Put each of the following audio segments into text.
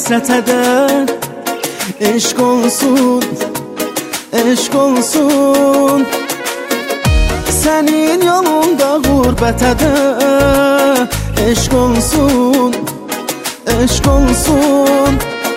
həsrət edən. Eşq olsun, eşq olsun, sənin yolunda qurbət edən. Eşq olsun, eşq olsun,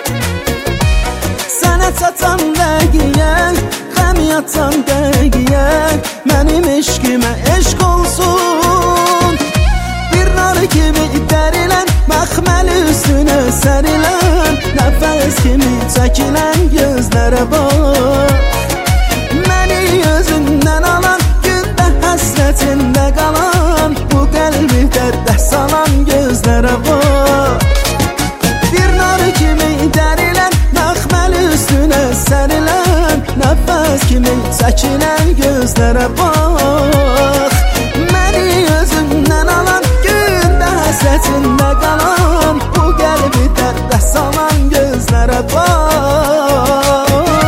sənə çatan dəqiyə, qəm yatan dəqiyə, mənim eşqimə eşq olsun. Bir nar kimi dərilən, məxməli üstünə sərilən, nəfəs kimi çəkilən gözlərə bax. Məni özündən alan, gündə həsrətində qalan, bu qəlbi dərdə salan gözlərə bax. Bir nar kimi dərilən, məxməli üstünə sərilən, nəfəs kimi çəkilən gözlərə bax. Məni özündən alan, gündə həsrətində qalan, bu qəlbi dərdə salan gözlərə bax.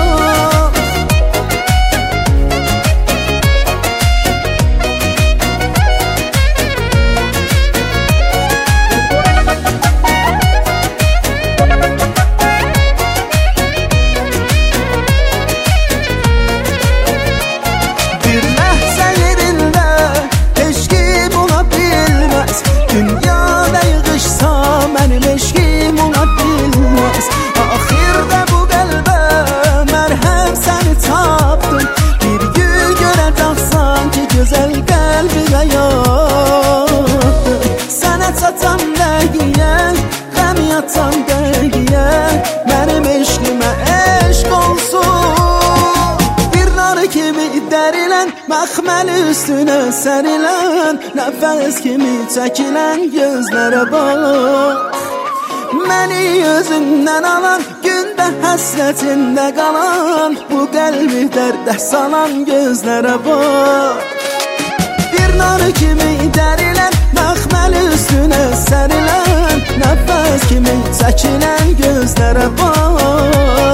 Dünyada yığışsa mənim eşqim ona bilməz. Axirdə bu qəlbə mərhəm səni tapdım. Bir gün görəcəksən ki gözəl qəlbinə yatdım. Sənə çatan dəqiyə, qəm yatan dəqiyə, mənim eşqimə eşq olsun. Bir nar kimi dərilən, məxməli üstünə sərilən, nəfəs kimi çəkilən gözlərə bax. Məni özündən alan, gündə həsrətində qalan, bu qəlbi dərdə salan gözlərə bax. Bir nar kimi dərilən, məxməli üstünə sərilən, nəfəs kimi çəkilən gözlərə bax.